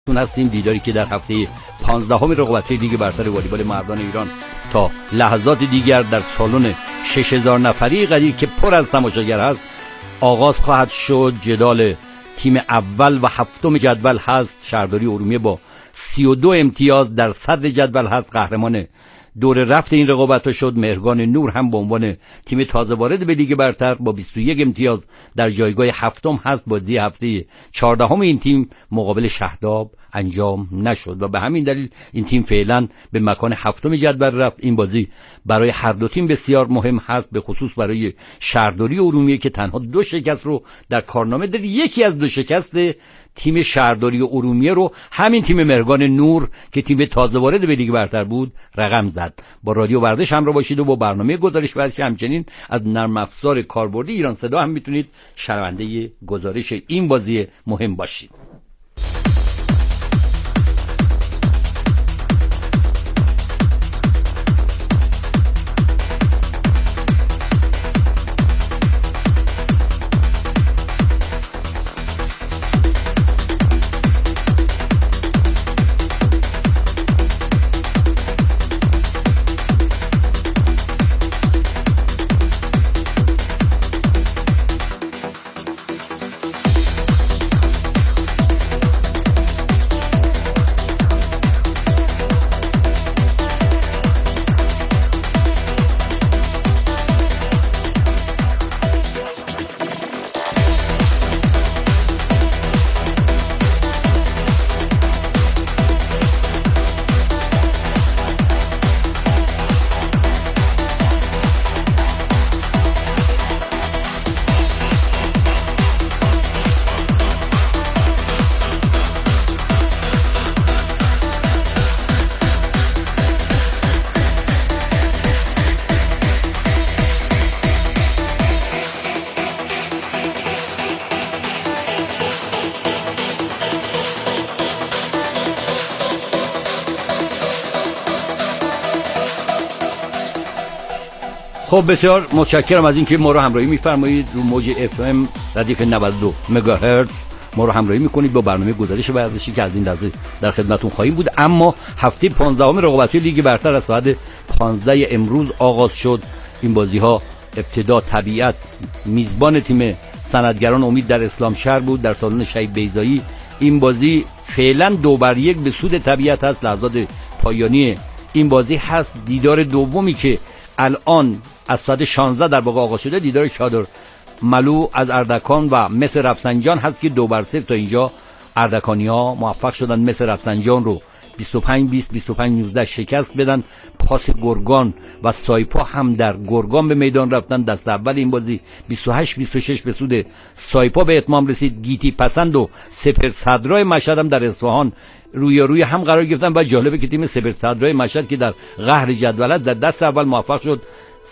تون هستیم. دیداری که در هفته 15 رقابت‌های لیگ برتر والیبال مردان ایران تا لحظات دیگر در سالن 6000 نفری قدیر که پر از تماشاگر هست آغاز خواهد شد. جدال تیم اول و هفتم جدول هست. شهرداری ارومیه با 32 امتیاز در صدر جدول هست. قهرمان دور رفت این رقابت‌ها شد. مهرگان نور هم به عنوان تیم تازه وارد به لیگ برتر با 21 امتیاز در جایگاه هفتم هست. بازی هفته 14 این تیم مقابل شهداب انجام نشد و به همین دلیل این تیم فعلا به مکان هفتم جدول رفت. این بازی برای هر دو تیم بسیار مهم هست، به خصوص برای شهرداری ارومیه که تنها 2 شکست رو در کارنامه داره. یکی از 2 شکست تیم شهرداری ارومیه رو همین تیم مهرگان نور که تیم تازه وارد به لیگ برتر بود رقم زد. با رادیو ورزش همراه باشید و با برنامه گزارش ورزشی همچنین از نرم افزار کاربردی ایران صدا هم میتونید شنونده گزارش این بازی مهم باشید. خب بسیار متشکرم از اینکه ما رو همراهی می‌فرمایید. رو موج FM ردیف 92 مگاهرتز ما رو همراهی می‌کنید با برنامه گزارش ورزشی که از این لحظه در خدمتتون خواهیم بود. اما هفته 15 رقابت‌های لیگ برتر از ساعت 15 امروز آغاز شد. این بازی‌ها ابتدا طبیعت میزبان تیم صنعتگران امید در اسلام شهر بود در سالن شهید بیضایی. این بازی فعلا 2-1 به سود طبیعت هست. لحظات پایانی این بازی هست. دیدار دومی که الان از ساعت 16 در واقع آغاز شده دیدار چادر ملو از اردکان و مس رفسنجان هست که 2-0 تا اینجا اردکانی‌ها موفق شدن مس رفسنجان رو 25-20 25-19 شکست بدن. پاس گرگان و سایپا هم در گرگان به میدان رفتن. دست اول این بازی 28-26 به سود سایپا به اتمام رسید. گیتی پسند و سپر صدرای مشهد هم در اصفهان روی هم قرار گرفتن و جالبه که تیم سپر صدرای مشهد که در قهر جدول در دست اول موفق شد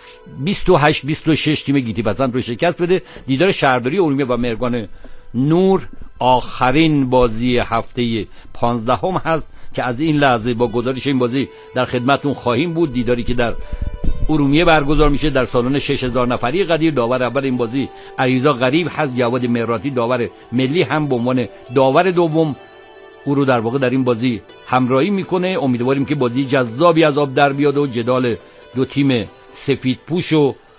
28-26 تیم گیتی پسند رو شکست بده. دیدار شهرداری ارومیه و مهرگان نور آخرین بازی هفته 15 هست که از این لحظه با گزارش این بازی در خدمتتون خواهیم بود. دیداری که در ارومیه برگزار میشه در سالن 6000 نفری قدیر. داور اول این بازی علیرضا غریب هست. جواد مهراتی داور ملی هم به عنوان داور دوم او رو در واقع در این بازی همراهی میکنه. امیدواریم که بازی جذابی از آب در بیاد و جدال دو تیم سفید پوش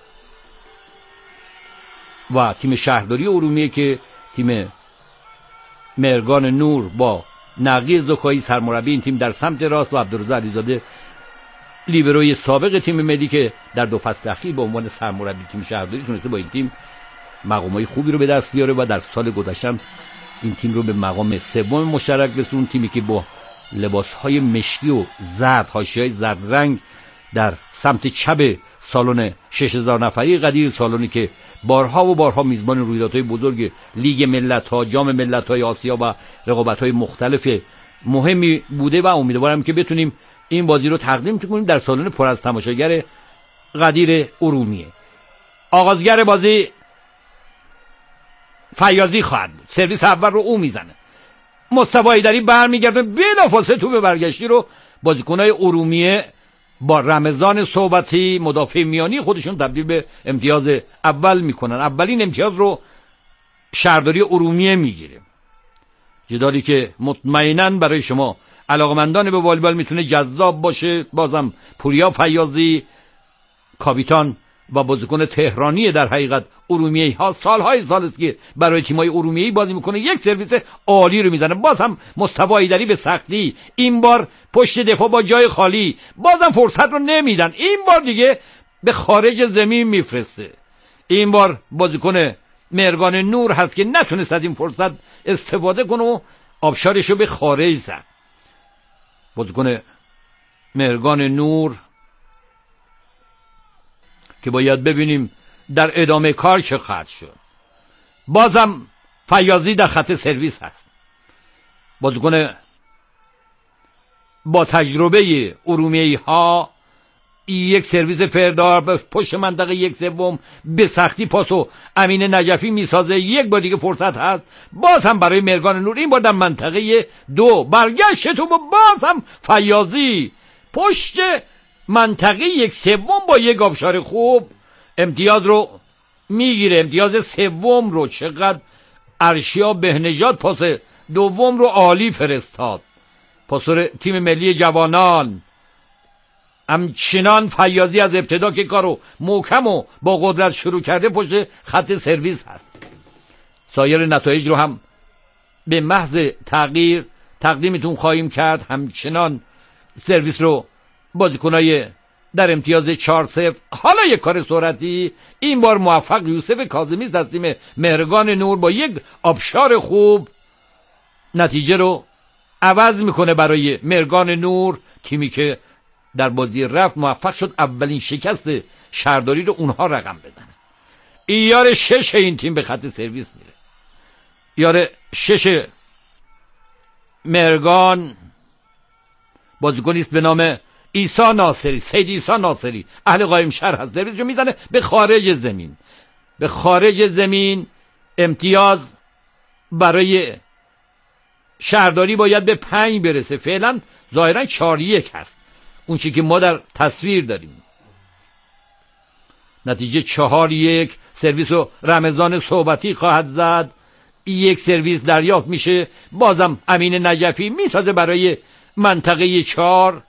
و تیم شهرداری ارومیه که تیم مهرگان نور با نقی زکایی سرمربی این تیم در سمت راست و عبدالرضا علیزاده لیبروی سابق تیم ملی که در 2 فصل اخیر به عنوان سرمربی تیم شهرداری تونسته با این تیم مقامای خوبی رو به دست بیاره و در سال گذشته این تیم رو به مقام سوم مشترک رسوند. تیمی که با لباس‌های مشکی و زرد، حاشیه‌های زرد رنگ در سمت چپ سالن 6000 نفری قدیر، سالنی که بارها و بارها میزبان رویدادهای بزرگ لیگ ملت‌ها، جام ملت‌های آسیا و رقابت‌های مختلف مهمی بوده و امیدوارم که بتونیم این بازی رو تقدیم کنیم در سالن پر از تماشاگر قدیر ارومیه. آغازگر بازی فیاضی خواهد بود. سرویس اول رو او میزنه. مصطفی ایدری برمیگرده بلافاصله توپ برگشتی رو بازیکن‌های ارومیه با رمضان صحبتی مدافع میانی خودشون تبدیل به امتیاز اول میکنن. اولین امتیاز رو شهرداری ارومیه میگیره. جدالی که مطمئناً برای شما علاقمندان به والیبال میتونه جذاب باشه. بازم پوریا فیاضی کاپیتان و بازیکن تهرانی در حقیقت ارومیه‌ای ها سالهای سال است که برای تیم‌های ارومیه‌ای بازی میکنه، یک سرویس عالی رو میزنه. باز هم مصطفی ایدری به سختی، این بار پشت دفاع با جای خالی، بازم فرصت رو نمیدن، این بار دیگه به خارج زمین میفرسته. این بار بازیکن مهرگان نور هست که نتونست از این فرصت استفاده کنه و آبشارش رو به خارج زد. بازیکن مهرگان نور که باید ببینیم در ادامه کار چه خواهد شد. بازم فیاضی در خط سرویس هست، بازیکن با تجربه ارومیه‌ای ها، یک سرویس فردار به پشت منطقه یک سوم به سختی پاسو امین نجفی میسازه. یک بار دیگه فرصت هست باز هم برای مهرگان نور، این بار در منطقه 2 برگشت و باز هم فیاضی پشت منطقه یک سوم با یک آبشار خوب امتیاز رو میگیره. امتیاز سوم رو چقدر ارشیا بهنژاد پاس دوم رو عالی فرستاد. پاسور تیم ملی جوانان همچنان فیاضی از ابتدا که کارو محکم و با قدرت شروع کرده پشت خط سرویس هست. سایر نتایج رو هم به محض تغییر تقدیمتون خواهیم کرد. همچنان سرویس رو بازیکنای در امتیاز 4-0. حالا یک کار سرعتی، این بار موفق یوسف کاظمی از تیم مهرگان نور با یک آبشار خوب نتیجه رو عوض میکنه برای مهرگان نور، تیمی که در بازی رفت موفق شد اولین شکست شهرداری رو اونها رقم بزنه. یار 6 این تیم به خط سرویس میره. یار 6 مهرگان بازیکنی است به نام عیسی ناصری، سید عیسی ناصری، اهل قایم شهر هست. سرویس رو میزنه به خارج زمین. به خارج زمین امتیاز برای شهرداری باید به 5 برسه. فعلا ظاهرا 4-1 هست اون چی که ما در تصویر داریم. نتیجه 4-1. سرویس رو رمضان صحبتی خواهد زد. یک سرویس دریافت میشه، بازم امین نجفی میسازه برای منطقه 4.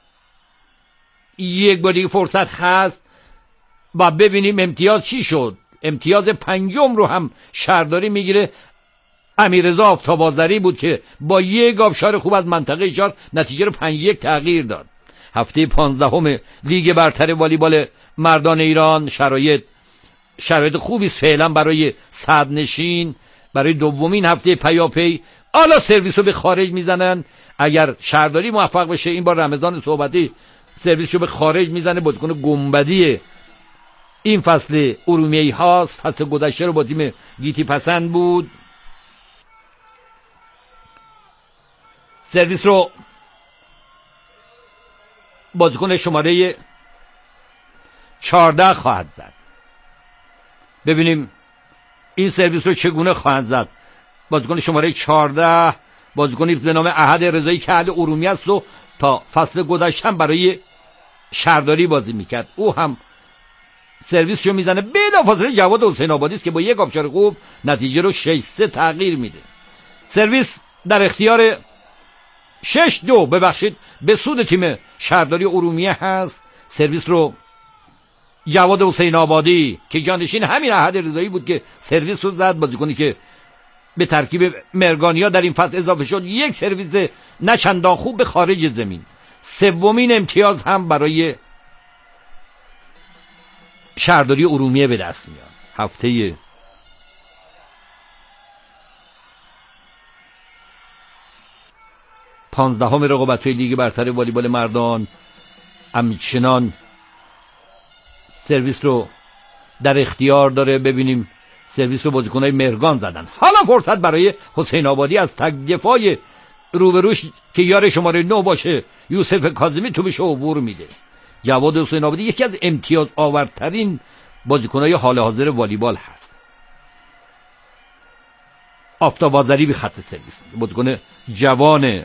یک بار دیگه فرصت هست و ببینیم امتیاز چی شد. امتیاز 5 رو هم شهرداری میگیره. امیررضا آفتاب‌آذری بود که با یک آبشار خوب از منطقه 4 نتیجه رو 5-1 تغییر داد. هفته 15 لیگ برتر والیبال مردان ایران شرایط خوبی است فعلا برای صدرنشین. برای دومین هفته پیاپی حالا سرویس رو به خارج میزنن. اگر شهرداری موفق بشه این بار رمضان صحبتی سرویس رو به خارج میزنه. بازیکن گنبدی این فصل ارومیه‌ای هاست. فصل گذشته رو با تیم گیتی پسند بود. سرویس رو بازیکن شماره 14 خواهد زد. ببینیم این سرویس رو چگونه خواهد زد. بازیکن شماره 14 بازیکنی به نام احد رضایی که اهل ارومیه است و تا فصل گذشته هم برای شهرداری بازی میکرد. او هم سرویس رو میزنه. بلافاصله جواد حسین آبادی است که با یک آبشار خوب نتیجه رو 6-3 تغییر میده. سرویس در اختیار 6-2 ببخشید به سود تیم شهرداری ارومیه هست. سرویس رو جواد حسین آبادی که جانشین همین احد رضایی بود که سرویس رو زد، بازیکنی که به ترکیب مرگانیا در این فصل اضافه شد. یک سرویس نچندان خوب به خارج زمین. سومین امتیاز هم برای شهرداری ارومیه به دست میاد. هفته 15 رقابت‌های لیگ برتر والیبال مردان همچنان سرویس رو در اختیار داره. ببینیم سرویس رو بازیکن‌های مهرگان زدن. حالا فرصت برای حسین آبادی از تک دفاع روبروش که یار شماره 9 باشه یوسف کاظمی تو بهش عبور میده. جواد حسین آبادی یکی از امتیاز آورترین بازیکن‌های حال حاضر والیبال هست. آفتاب‌آذری به خط سرویس، بازیکن جوان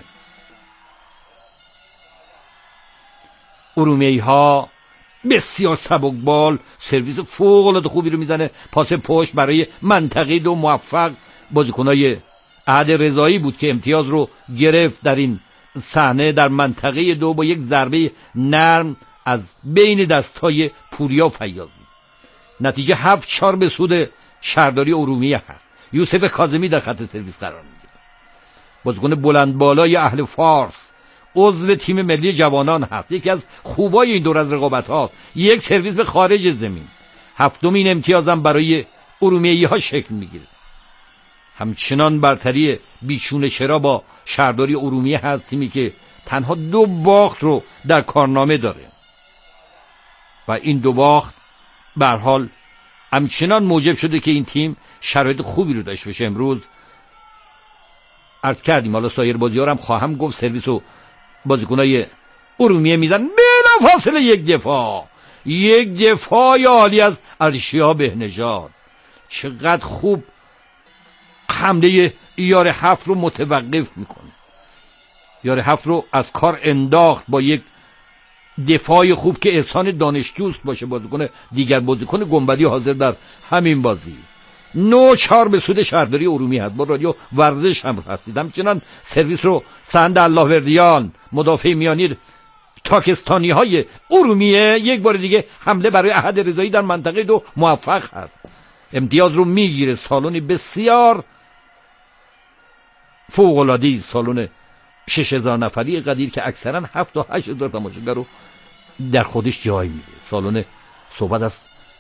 ارومیه‌ای ها، بسیار سبکبال، سرویس فوق العاده خوبی رو میزنه. پاس پشت برای منطقه 2 موفق. بازیکنای احد رضایی بود که امتیاز رو گرفت در این صحنه در منطقه 2 با یک ضربه نرم از بین دستای پوریا فیاضی. نتیجه 7-4 به سود شهرداری ارومیه هست. یوسف کاظمی در خط سرویس قرار میگیره. بازیکن بلند بالای اهل فارس، عضو تیم ملی جوانان هست. یکی از خوبای این دور از رقابت ها، یک سرویس به خارج زمین. 7مین امتیازم برای ارومیه‌ای ها شکل میگیره. همچنان برتری بیچون چرا با شهرداری ارومیه هست، تیمی که تنها 2 باخت رو در کارنامه داره و این 2 باخت به هر حال همچنان موجب شده که این تیم شرایط خوبی رو داشته باشه. امروز عرض کردیم، حالا سایر بازی‌ها هم خواهم گفت، سرویس و بازیکنای ارومیه میزن بلا فاصله یک دفاع عالی از ارشیا بهنژاد. چقدر خوب حمله یار 7 رو متوقف میکنه، یار 7 رو از کار انداخت با یک دفاع خوب که احسان دانشجوست باشه، دیگر بازیکن گنبدی حاضر در همین بازی. 9-4 به سود شهرداری ارومیه هست. با رادیو ورزش هم هستید. همچنان سرویس رو سند اللهوردیان، مدافع میانی تاکستانی های ارومیه، یک بار دیگه حمله برای احد رضایی در منطقه 2 موفق هست. امتیاز رو میگیره. سالونی بسیار فوق‌العاده‌ای، سالن 6000 نفری قدیر که اکثرا 7 تا 8000 تماشاگر رو در خودش جای میده. سالن صحبت از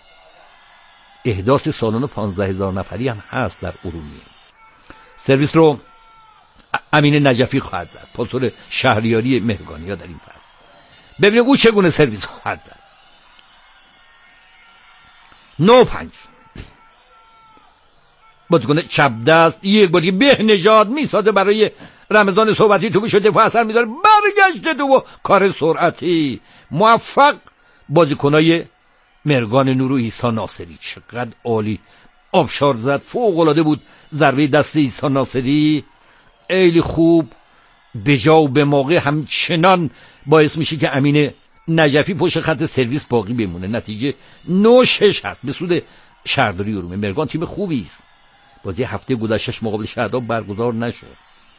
احداث سالن 15000 نفری هم هست در ارومیه. سرویس رو امین نجفی خواهد زد، پاسور شهریاری مهرگانیا در این فصل. ببینید او چگونه سرویس خواهد زد. 9-5 بازیکن چپ دست یک باری بهنژاد میسازه برای رمضان صحبتی، تو بشه دفاع اثر میذاره، برگشته تو و کار سرعتی موفق. بازیکنای مرگان نور و عیسی ناصری چقدر عالی آبشار زد، فوق العاده بود ضربه دست عیسی ناصری، خیلی خوب به جا و به موقع. همچنان باعث میشه که امین نجفی پشت خط سرویس باقی بمونه. نتیجه 9-6 هست به سود شهرداری ارومیه. مرگان تیم خوبی است. بازی هفته گذشتهش مقابل شهداب برگزار نشد.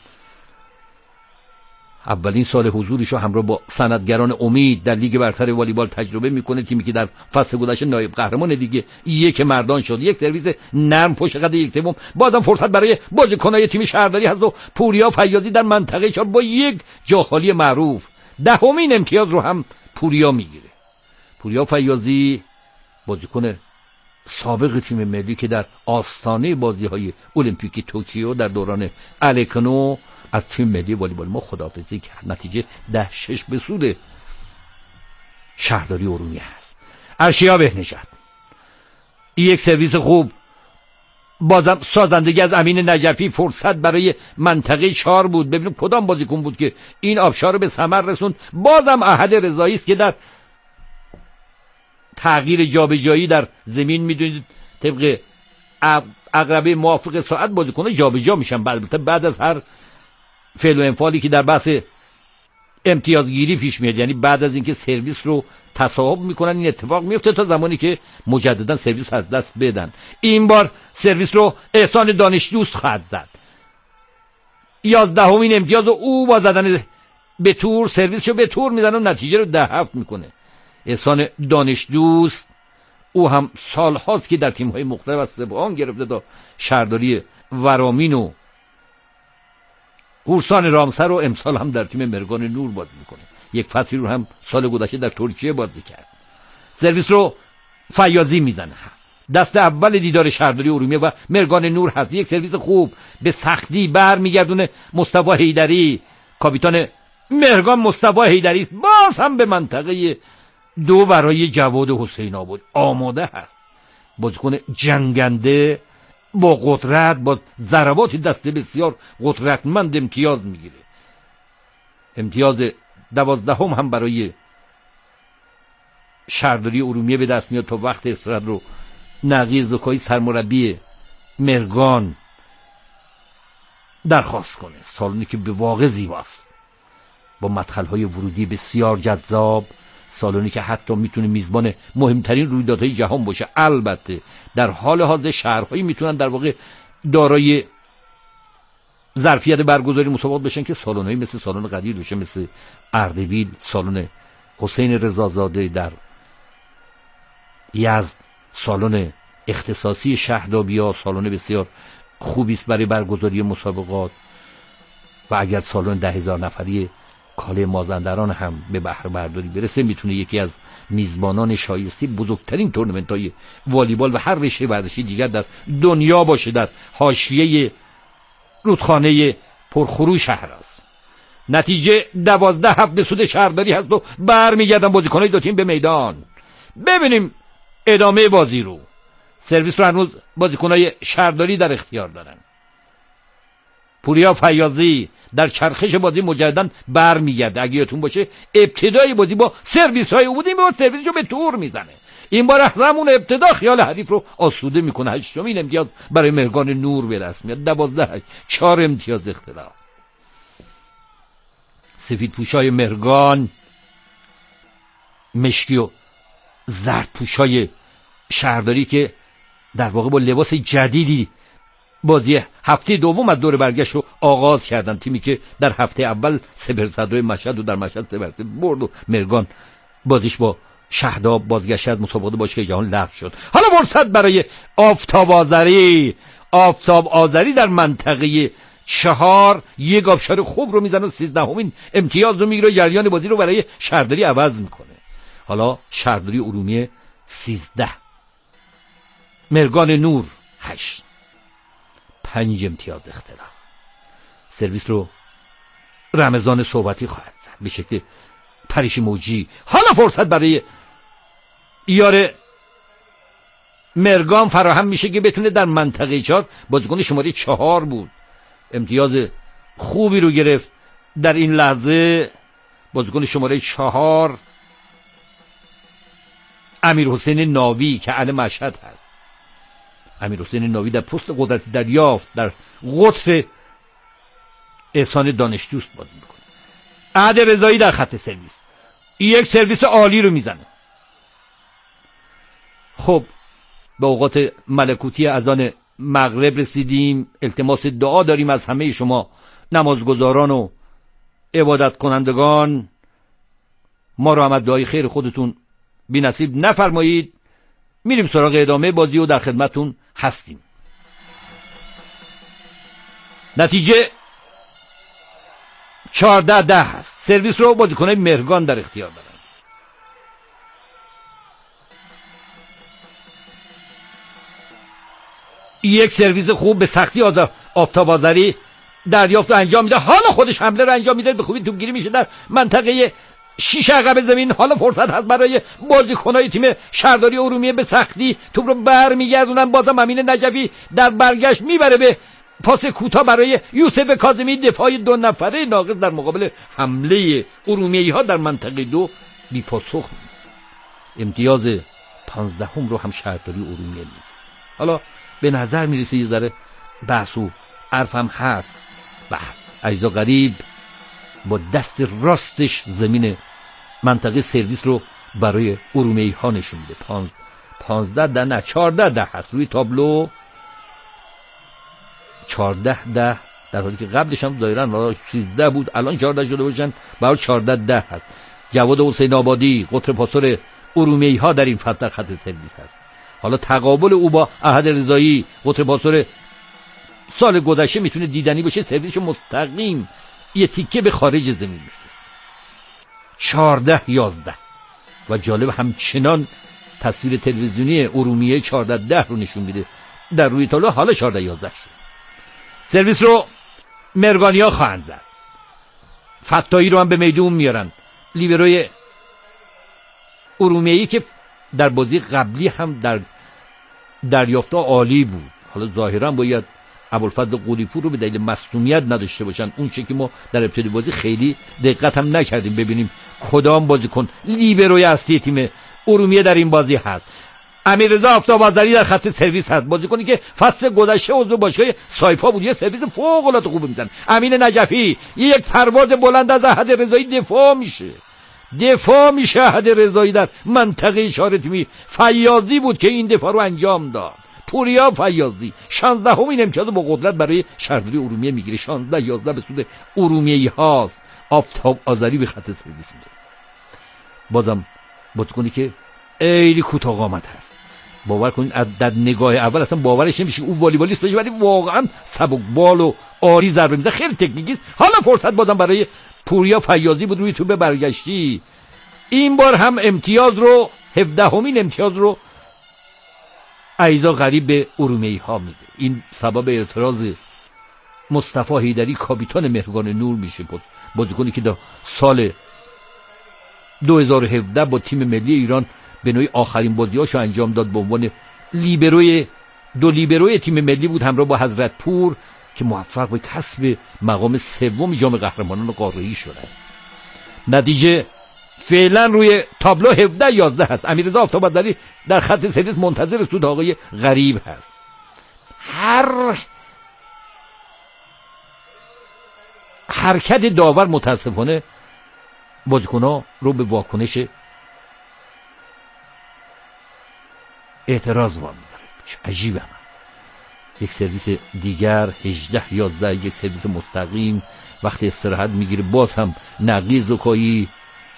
اولین سال حضورش رو همراه با سندگران امید در لیگ برتر والیبال تجربه میکنه، تیمی که در فصل گذشته نایب قهرمان لیگ یک مردان شد. یک سرویس نرم پشت خط یک سوم، بازم فرصت برای بازیکنای تیم شهرداری هست و پوریا فیاضی در منطقه 4 با یک جاخالی معروف 10مین امتیاز رو هم پوریا میگیره. پوریا فیاضی بازیکن سابق تیم ملی که در آستانه بازی‌های المپیک توکیو در دوران الکنو از تیم ملی والیبال ما خداحافظی کرد. نتیجه 10-6 به سود شهرداری ارومیه است. ارشیا بهنژاد یک سرویس خوب، بازم سازندگی از امین نجفی، فرصت برای منطقه 4 بود. ببینیم کدام بازیکن بود که این آبشار رو به ثمر رسوند. بازم احد رضایی است که در تغییر جابجایی در زمین، میدونید طبق عقربه موافق ساعت بازیکن‌ها جابجا میشن بعد از هر فعل و انفعالی که در بحث امتیازگیری پیش میاد، یعنی بعد از اینکه سرویس رو تصاحب میکنن این اتفاق میفته تا زمانی که مجددا سرویس از دست بدن. این بار سرویس رو احسان دانشجوست خواهد زد. 11مین امتیاز او با زدن به تور سرویس رو به تور میزنه و نتیجه رو 10-7 میکنه. احسان دانشجوست او هم سال هاست که در تیم های مختلف از سپاهان گرفته تا شهرداری ورامین و قورسان رامسر و امسال هم در تیم مرگان نور بازی میکنه. یک فصلی رو هم سال گذشته در ترکیه بازی کرد. سرویس رو فیاضی میزنه. دست اول دیدار شهرداری ارومیه و مرگان نور هست. یک سرویس خوب به سختی برمیگردونه مصطفی حیدری، کاپیتان مرگان مصطفی حیدری باز هم به منطقه 2 برای جواد حسین آباد آماده هست. بازیکن جنگنده با قدرت، با ضربات دست بسیار قدرتمند امتیاز میگیره. امتیاز 12 هم برای شهرداری ارومیه به دست میاد تا وقت استراحت رو نقی زکایی سرمربی مرگان درخواست کنه. سالونی که به واقع زیباست با مدخل‌های ورودی بسیار جذاب، سالونی که حتی میتونه میزبان مهمترین رویدادهای جهان باشه. البته در حال حاضر شهرهایی میتونن در واقع دارای ظرفیت برگزاری مسابقات بشن که سالن‌هایی مثل سالن قدیر بشه، مثل اردبیل، سالن حسین رضازاده در یزد، سالن اختصاصی شهدابیا، سالن بسیار خوبی است برای برگزاری مسابقات، و اگر سالن 10,000 نفری کاله مازندران هم به بهره برداری برسه، میتونه یکی از میزبانان شایسته بزرگترین تورنمنت‌های والیبال و هر رشته ورزشی دیگر در دنیا باشه، در حاشیه رودخانه پرخروش شهر است. نتیجه 12 هفت به سود شهرداری هست و برمیگردن بازیکن‌های دو تیم به میدان. ببینیم ادامه بازی رو. سرویس رو هنوز بازیکن‌های شهرداری در اختیار دارن. پوریا فیاضی در چرخش بازی مجدداً برمیگرده. اگه یادتون باشه ابتدای بازی با سرویس‌های او بود، این بار سرویسشو به تور میزنه. این بار از همون ابتدا خیال حریف رو آسوده میکنه. 8مین امتیاز برای مهرگان نور به دست میاد. 12-4 امتیاز اختلاف. سفیدپوشای مهرگان، مشکی و زردپوشای شهرداری که در واقع با لباس جدیدی بازی هفته دوم از دور برگشت رو آغاز کردن. تیمی که در هفته اول 0-2 مشهد و در مشهد 0-3 برد و مهرگان بازیش با شهداب بازگشت از مسابقات باشگاه جهان لغو شد. حالا فرصت برای آفتاب آذری در منطقه 4 یک آبشار خوب رو میزنه و 13مین امتیاز رو میگیره، جریان بازی رو برای شهرداری عوض میکنه. حالا شهرداری ارومیه 13، مهرگان نور 8، 5 امتیاز اختلاف. سرویس رو رمضان صحبتی خواهد زد به شکل پریش موجی. حالا فرصت برای یار مهرگان فراهم میشه که بتونه در منطقه 4 بازیکن شماره 4 بود، امتیاز خوبی رو گرفت در این لحظه. بازیکن شماره 4 امیرحسین ناوی که اهل مشهد هست. امیرحسین ناوی در پست قدرتی دریافت در قطر احسان دانش دوست بازی میکنه. عهد رضایی در خط سرویس یک سرویس عالی رو میزنه. خب به اوقات ملکوتی اذان مغرب رسیدیم. التماس دعا داریم از همه شما نمازگزاران و عبادت کنندگان. ما رو هم از دعای خیر خودتون بی نصیب نفرمایید. میریم سراغ ادامه بازی و در خدمتون هستیم. نتیجه 14-10 هست. سرویس رو بازیکنای مهرگان در اختیار دارن. یک سرویس خوب به سختی آفتاب آذری دریافت و انجام میده. حالا خودش حمله رو انجام میده، به خوبی توپگیری میشه در منطقه 6 عقب زمین. حالا فرصت هست برای بازیکنای تیم شهرداری ارومیه، به سختی توپ رو برمیگردونن. بازم امین نجفی در برگشت میبره به پاس کوتاه برای یوسف کاظمی. دفاع 2 نفره ناقص در مقابل حمله ارومیه‌ای ها در منطقه 2 بی پاسخ. امتیاز 15 رو هم شهرداری ارومیه میگیره. حالا به نظر میرسه یه ذره بحث و حرف هم هست. اجزا غریب با دست راستش زمین منطقه سرویس رو برای ارومیه‌ای ها نشون میده. 14 هست روی تابلو. 14 در حالی که قبلش هم ظاهرا 13 بود، الان 14 شده باشن، برای 14 هست. جواد حسین آبادی قطر پاسور ارومیه‌ای ها در این فصل در خط سرویس هست. حالا تقابل او با احد رضایی قطر پاسور سال گذشته میتونه دیدنی باشه. سرویس مستقیم یه تیکه به خارج زمین میفرسته. 14-11 و جالب همچنان تصویر تلویزیونی ارومیه 14-10 رو نشون میده در روی تابلو. حالا 14-11 شد. سرویس رو مهرگانیا خواهند زد. فتایی رو هم به میدون میارن. لیبروی ارومیه‌ای که در بازی قبلی هم در دریافت‌ها عالی بود. حالا ظاهرا باید ابوالفضل قلی‌پور رو به دلیل مصونیت نداشته باشن. اون چه که ما در ابتدای بازی خیلی دقت هم نکردیم ببینیم کدام بازیکن لیبروی اصلی تیم ارومیه در این بازی هست. امیررضا آفتاب آذری در خط سرویس هست، بازیکنی که فصل گذشته عضو باشگاه سایپا بود. یه سرویس فوق العاده خوب میزنه. امین نجفی یک پرواز بلند از احد رضایی دفاع میشه. احد رضایی در منطقه 4 تیمی فیاضی بود که این دفاع رو انجام داد. پوریا فیاضی 16مین امتیاز با قدرت برای شهرداری ارومیه میگیره. 16-11 به سود ارومیه‌ای هاست. آفتاب آذری به خط سرویس میده. بازم بازیکنی که خیلی کوتاه قامت هست. باور کنید در نگاه اول اصلا باورش نمیشه او والیبالیست باشه، ولی واقعا سبک بال و عالی ضربه میزنه، خیلی تکنیکی است. حالا فرصت بازم برای پوریا فیاضی بود روی توپ برگشتی. این بار هم امتیاز رو 17مین امتیاز رو عیضا غریب به ارومیه‌ای ها میده. این سبب اعتراض مصطفی حیدری کاپیتان مهرگان نور میشه. بازیکنی که در سال 2017 با تیم ملی ایران به نوعی آخرین بازیاشو انجام داد به عنوان لیبروی تیم ملی بود همراه با حضرت پور که موفق به کسب مقام سوم جام قهرمانان قاره‌ای شدند. نتیجه فعلا روی تابلو 17-11 هست. امیررضا آفتاب‌آذری در خط سرویس منتظر سود آقای غریب هست. هر حرکت داور متاسفانه بازیکن‌ها رو به واکنش اعتراض وامی داره. عجیبه. یک سرویس دیگر 18-11 یک سرویس مستقیم، وقتی استراحت میگیره باز هم نقی زکایی.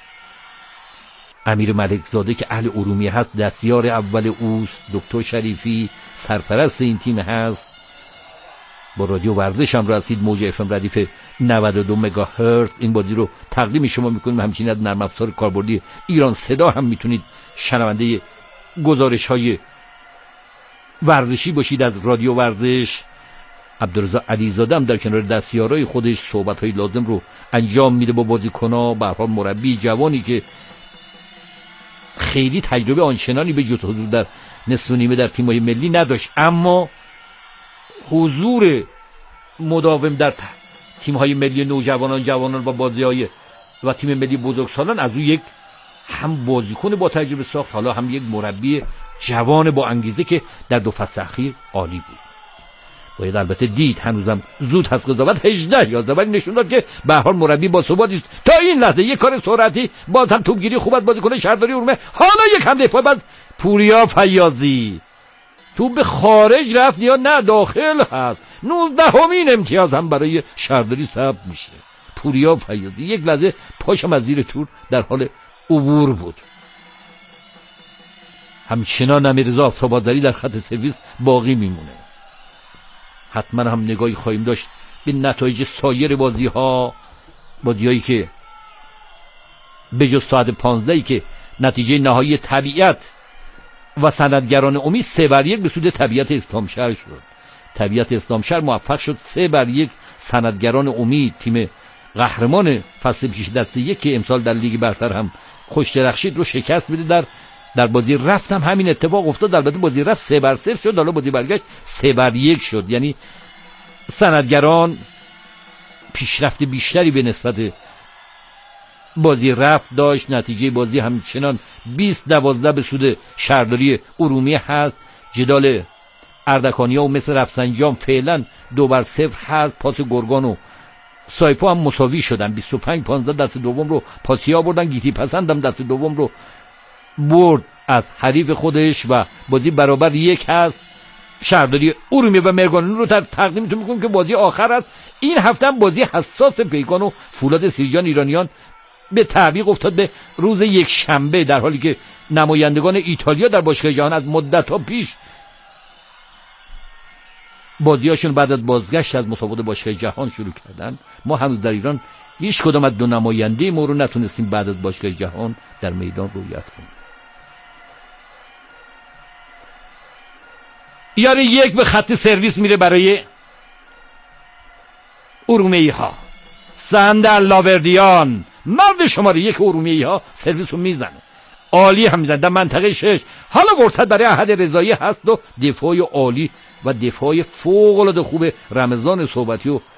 امیر ملکزاده که اهل ارومیه هست دستیار اول اوست. دکتر شریفی سرپرست این تیم هست. با رادیو ورزش هم رسید موج اف ام ردیف 92 مگاهرتز این بازی رو تقدیم شما میکنیم. همچنین از نرم افزار کاربردی ایران صدا هم میتونید شنونده گزارش‌های ورزشی باشید از رادیو ورزش. عبدالرضا علیزاده هم در کنار دستیارای خودش صحبت‌های لازم رو انجام میده با بازیکن‌ها. به هر حال مربی جوانی که خیلی تجربه آنچنانی به جز حضور در نصف و نیمه در تیم‌های ملی نداشت، اما حضور مداوم در تیم‌های ملی نوجوانان، جوانان و بازی‌های و تیم ملی بزرگسالان از او یک هم بازیکن با تجربه ساخت، حالا هم یک مربی جوان با انگیزه که در 2 فصل اخیر عالی بود. باید البته دید هنوزم زود هست قضاوت. 18-11 ولی نشون داد که به هر حال مربی با ثباتی است. تا این لحظه یک کار سرعتی، باز هم توپگیری خوب از بازیکن شهرداری ارومیه. حالا یک حمله پای باز پوریا فیاضی، توپ به خارج رفت یا نه داخل هست. 19مین امتیاز هم برای شهرداری ثبت میشه. پوریا فیاضی یک لحظه پاشم از زیر تور در حال عبور بود. همچنان امیررضا آفتاب‌آذری در خط سرویس باقی میمونه. حتما هم نگاهی خواهیم داشت به نتایج سایر بازی‌هایی که به جز ساعت 15 که نتیجه نهایی طبیعت و سندگران امید 3-1 به سود طبیعت اسلامشهر شد. طبیعت اسلامشهر موفق شد 3-1 سندگران امید، تیم قهرمان فصل پیش دسته یک که امسال در لیگ برتر هم خوش درخشید، رو شکست بده. در بازی رفت هم همین اتفاق افتاد. البته بازی رفت 3-0 شد، حالا بازی برگشت 3-1 شد. یعنی سندگران پیشرفت بیشتری به نسبت بازی رفت داشت. نتیجه بازی همچنان 20-12 به سود شهرداری ارومیه هست. جدال اردکانیا و مصر رفسنجان فعلا 2-0 هست. پاس گرگان و سایپا هم مساوی شدن. 25-15 دست دوم رو پاسیا بردن. گیتی پسند هم دست دوم رو برد از حریف خودش و بازی برابر 1 هست. شهرداری ارومیه و مرگان رو تقدیمتون میکنم که بازی آخر است. این هفته هم بازی حساس پیکان و فولاد سیرجان ایرانیان به تعویق افتاد به روز یک شنبه، در حالی که نمایندگان ایتالیا در باشگاه جهان از مدت‌ها پیش بازیاشون بعد از بازگشت از مسابقات باشگاه جهان شروع کردن. ما هنوز در ایران هیچ کدام از 2 نماینده ما رو نتونستیم بعد از باشگاه جهان در میدان رویت کنیم. یاری 1 به خط سرویس میره برای ارومیه‌ای ها. سندر لاوردیان مرد شماره 1 ارومیه‌ای ها سرویس رو میزنه، عالی هم میزنه در منطقه 6. حالا فرصت برای احد رضایی هست و دفاع عالی و دفاع فوق العاده خوب رمضان صحبتی و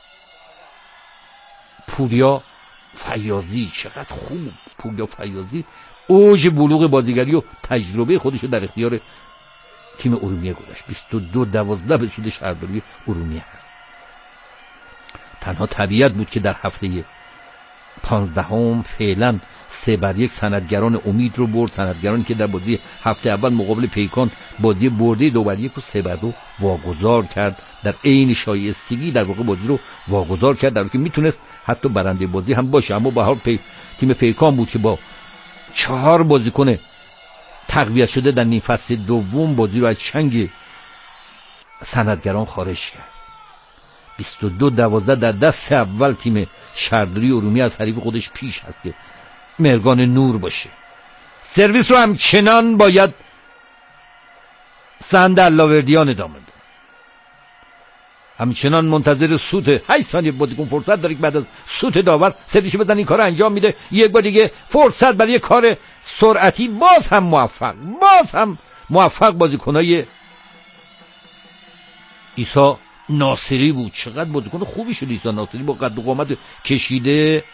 پوریا فیاضی. چقدر خوب پوریا فیاضی اوج بلوغ بازیگری و تجربه خودش رو در اختیار تیم ارومیه گذاشت. 22-12 به سود شهرداری ارومیه هست. تنها طبیعت بود که در هفته 15 فعلا 3-1 صنعتگران امید رو برد. صنعتگرانی که در بازی هفته اول مقابل پیکان بازی برده 2-1 رو 3-2 واگذار کرد. در عین شایستگی در واقع بازی رو واگذار کرد، در حالی که میتونست حتی برنده بازی هم باشه، اما به هر حال تیم پیکان بود که با 4 بازیکن تقویت شده در نیم فصل دوم بازی رو از چنگ صنعتگران خارج کرد. 22-12 در دست اول تیم شهرداری ارومیه از حریف خودش پیش هست که مرگان نور باشه. سرویس رو همچنان باید سند علاوردیان ادامه بده، همچنان منتظر سوت 8 ثانیه بازیکن فرصت داره که بعد از سوت داور سرویسو بزن این کار انجام میده. یک بار دیگه فرصت برای کار سرعتی، باز هم موفق بازیکنای عیسی ناصری بود. چقدر بازیکن خوبی شد عیسی ناصری، با قد و قامت کشیده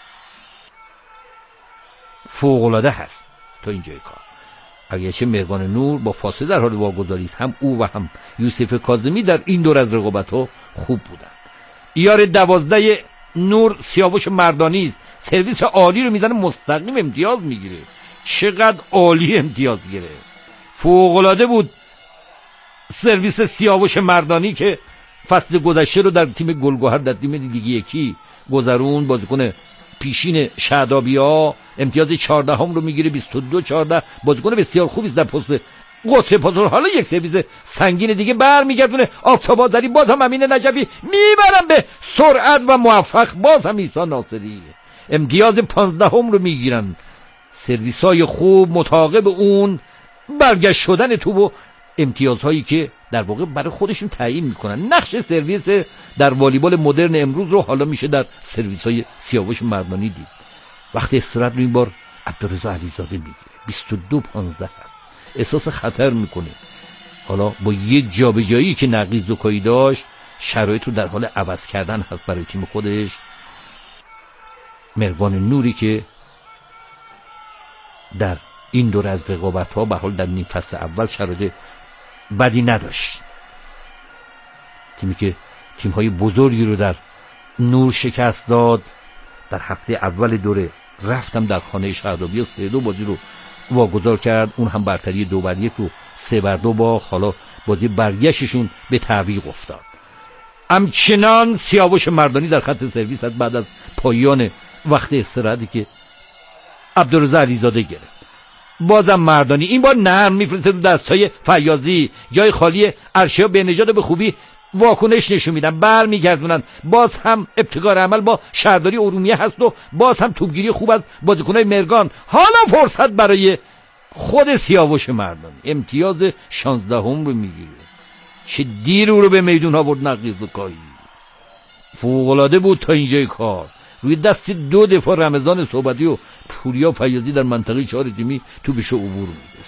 فوق العاده هست تا اینجای کار. اگرچه مرگان نور با فاصله در حال واگذاری است، هم او و هم یوسف کاظمی در این دور از رقابت‌ها خوب بودن. ایار 12 نور سیاوش مردانی است، سرویس عالی رو میزنه، مستقیم امتیاز میگیره. چقدر عالی امتیاز گرفت، فوق العاده بود سرویس سیاوش مردانی که فصل گذشته رو در تیم گلگهر در تیم لیگ یکی گذرون. بازیکن پیشین شهدابیا امتیاز 14 هم رو میگیره، 22-14. بازیکن بسیار خوبی است در پست قطر پاسور. حالا یک سرویس سنگین دیگه برمیگردونه آفتاب آذری، باز هم امین نجفی میبرن به سرعت و موفق، باز هم عیسی ناصری امتیاز 15 هم رو میگیرن. سرویس‌های خوب متعاقب اون برگشت شدن تو و امتیازهایی که در واقع برای خودشون تعیین میکنن. نقش سرویس در والیبال مدرن امروز رو حالا میشه در سرویس‌های سیاوش مردانی دید. وقتی استراحت رو این بار عبدالرضا علیزاده میگیره، 22-15 احساس خطر میکنه. حالا با یک جابجایی که نقیض زکایی داشت، شرایط رو در حال عوض کردن هست برای تیم خودش. مرگان نوری که در این دور از رقابت‌ها به حال در نیم فصل اول شرایط بدی نداشت، تیمی که تیم‌های بزرگی رو در نور شکست داد. در هفته اول دوره رفتم در خانه شهرداری 3-2 بازی رو واگذار کرد، اون هم برتری 2-1 رو 3-2 با. حالا بازی برگشتشون به تعویق افتاد. همچنان سیاوش مردانی در خط سرویس از بعد از پایان وقت استراحتی که عبدالرضا علیزاده گرفت. بازم مردانی این بار نرم میفرسته تو دستای فیاضی، جای خالی ارشیا به نژاد به خوبی واکنش نشون میدن، برمیگردونن. باز هم ابتکار عمل با شهرداری ارومیه هست و باز هم توپگیری خوب از بازیکنای مرگان. حالا فرصت برای خود سیاوش مردانی، امتیاز 16 هم رو میگیره. چه دیر او رو به میدون آورد نقیض زکایی، فوق العاده بود تا اینجای کار. روی دست 2 دفاع رمضان صحبتی و پوریا فیاضی در منطقه 4 تیمی توپشو عبور میده.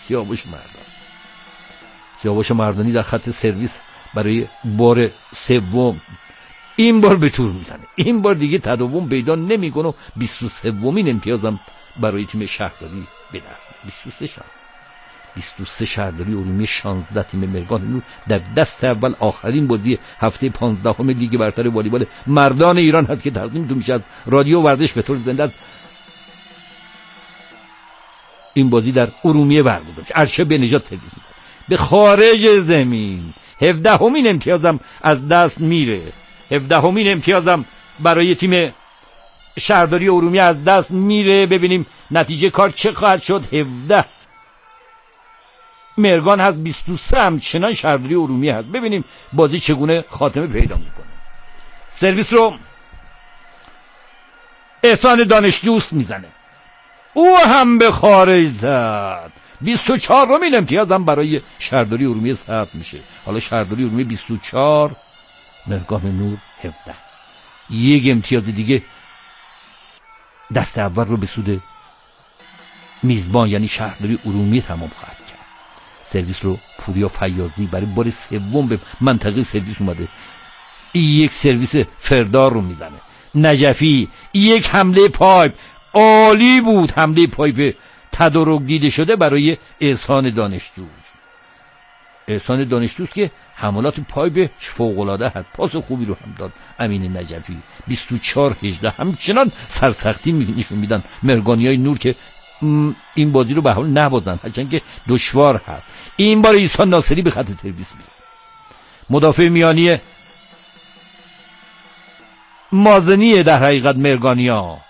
سیاوش مردانی در خط سرویس برای بار سوم این بار به تور میزنه. این بار دیگه تداوم پیدا نمیکنه و 23مین امتیازم برای تیم شهرداری به دست میاره. 23 شهرداری ارومیه، 16 تیم مرگان نور در دست اول. آخرین بازی هفته 15 لیگ برتر والیبال مردان ایران هست که تقدیمتون میشه از رادیو ورزش به طور زنده. این بازی در ارومیه برگزار میشه. ارشیا به نژاد سرویس میزنه به خارج زمین. 17مین امتیازم از دست میره. 17مین امتیازم برای تیم شهرداری ارومیه از دست میره. ببینیم نتیجه کار چه خواهد شد. 17 مرگان هست، 23 همچنان شهرداری ارومیه هست. ببینیم بازی چگونه خاتمه پیدا میکنه. سرویس رو احسان دانشجوست میزنه، او هم به خارج زد. 24مین امتیاز هم برای شهرداری ارومیه ثبت میشه. حالا شهرداری ارومیه 24، مرگان نور 17. یک امتیاز دیگه دست اول رو به سود میزبان یعنی شهرداری ارومیه تمام خواهد کرد. سرویس رو پوریا فیاضی برای بار سوم به منطقه سرویس اومده. یک سرویس فردار رو میزنه. نجفی یک حمله پایپ عالی بود، حمله پایپ تدارک دیده شده برای احسان دانشجو. احسان دانشجوست که حملات پای به فوق‌العاده هست. پاس خوبی رو هم داد امین نجفی. 24-18 همچنان سرسختی نشون میدن مرگانیای نور که این بازی رو به حال نبازن، هرچند که دشوار هست. این بار احسان ناصری به خط سرویس میره. مدافع میانی مازنی در حقیقت مرگانیا